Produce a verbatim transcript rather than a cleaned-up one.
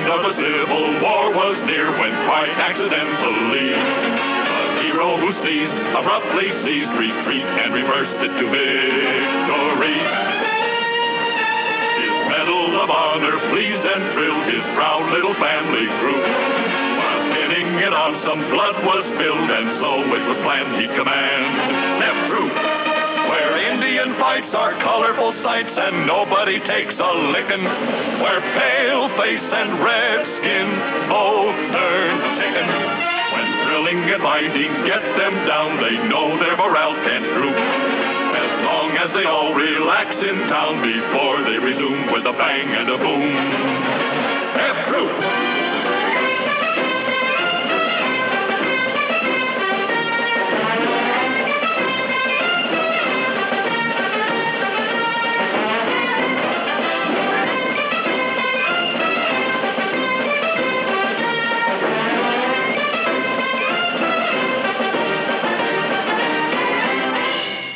of a civil war was near when quite accidentally the hero who sneezed abruptly ceased retreat and reversed it to victory. His medal of honor pleased and thrilled his proud little family group. While pinning it on, some blood was spilled, and so it was planned he'd command F Troop, where Indian fights are colorful sights and nobody takes a lickin', where pale face and red skin both turn chicken. When drilling and binding get them down, they know their morale can't droop, as long as they all relax in town before they resume with a bang and a boom. F Troop!